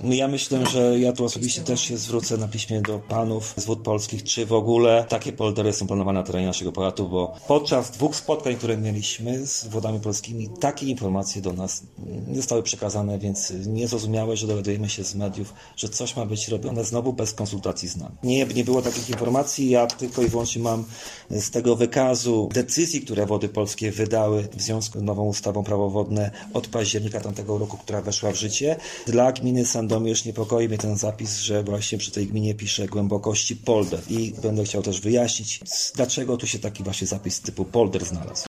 Ja myślę, że ja tu osobiście też się zwrócę na piśmie do panów z Wód Polskich, czy w ogóle takie poldery są planowane na terenie naszego powiatu, bo podczas 2 spotkań, które mieliśmy z Wodami Polskimi, takie informacje do nas nie zostały przekazane, więc niezrozumiałe, że dowiadujemy się z mediów, że coś ma być robione znowu bez konsultacji z nami. Nie było takich informacji, ja tylko i wyłącznie mam z tego wykazu decyzji, które Wody Polskie wydały w związku z nową ustawą Prawo wodne od października tamtego roku, która weszła w życie. Dla gminy Sandomierz niepokoi mnie ten zapis, że właśnie przy tej gminie pisze głębokości polder i będę chciał też wyjaśnić, dlaczego tu się taki właśnie zapis typu polder znalazł.